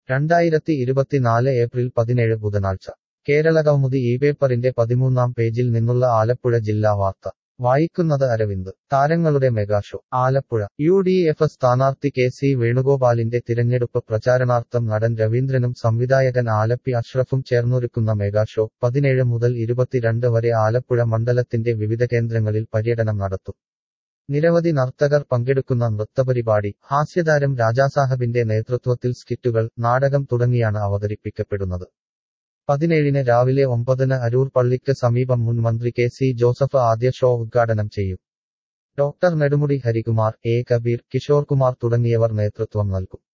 2024 April 17 ബുധനാഴ്ച കേരളകൗമുദി ഈ പേപ്പറിന്റെ 13-ാം പേജിൽ നിന്നുള്ള ആലപ്പുഴ ജില്ലാ വാർത്ത വായിക്കുന്നത് അരവിന്ദ്. താരങ്ങളുടെ മെഗാഷോ ആലപ്പുഴ. UDF സ്ഥാനാർത്ഥി KC വേണുഗോപാലിന്റെ തിരഞ്ഞെടുപ്പ് പ്രചാരണാർത്ഥം നടൻ രവീന്ദ്രനും സംവിധായകൻ ആലപ്പി അഷ്റഫും ചേർന്നൊരുക്കുന്ന മെഗാഷോ 17 മുതൽ 22 വരെ ആലപ്പുഴ മണ്ഡലത്തിന്റെ വിവിധ കേന്ദ്രങ്ങളിൽ പര്യടനം നടത്തും. നിരവധി നർത്തകർ പങ്കെടുക്കുന്ന നൃത്തപരിപാടി, ഹാസ്യതാരം രാജാസാഹബിന്റെ നേതൃത്വത്തിൽ സ്കിറ്റുകൾ, നാടകം തുടങ്ങിയാണ് അവതരിപ്പിക്കപ്പെടുന്നത്. 17-ന് രാവിലെ 9-ന് അരൂർ പള്ളിക്ക് സമീപം മുൻ മന്ത്രി KC ജോസഫ് ആദ്യ ഷോ ഉദ്ഘാടനം ചെയ്യും. ഡോക്ടർ നെടുമുടി ഹരികുമാർ, A കബീർ, കിഷോർ കുമാർ തുടങ്ങിയവർ നേതൃത്വം നൽകും.